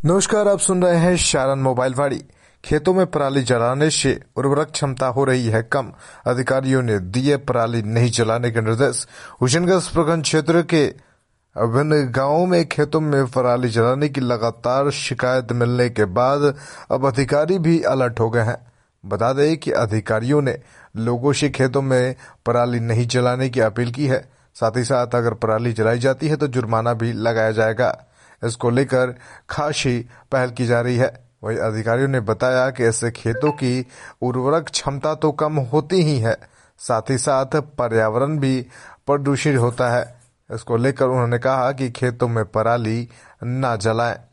नमस्कार, आप सुन रहे हैं शारन मोबाइल वाड़ी। खेतों में पराली जलाने से उर्वरक क्षमता हो रही है कम। अधिकारियों ने दिए पराली नहीं जलाने के निर्देश। हुसैनगंज प्रखंड क्षेत्र के विभिन्न गांवों में खेतों में पराली जलाने की लगातार शिकायत मिलने के बाद अब अधिकारी भी अलर्ट हो गए हैं। बता दें कि अधिकारियों ने लोगों से खेतों में पराली नहीं जलाने की अपील की है। साथ ही साथ अगर पराली जलाई जाती है तो जुर्माना भी लगाया जाएगा। इसको लेकर खासी पहल की जा रही है। वही अधिकारियों ने बताया कि इससे खेतों की उर्वरक क्षमता तो कम होती ही है, साथ ही साथ पर्यावरण भी प्रदूषित होता है। इसको लेकर उन्होंने कहा कि खेतों में पराली ना जलाएं।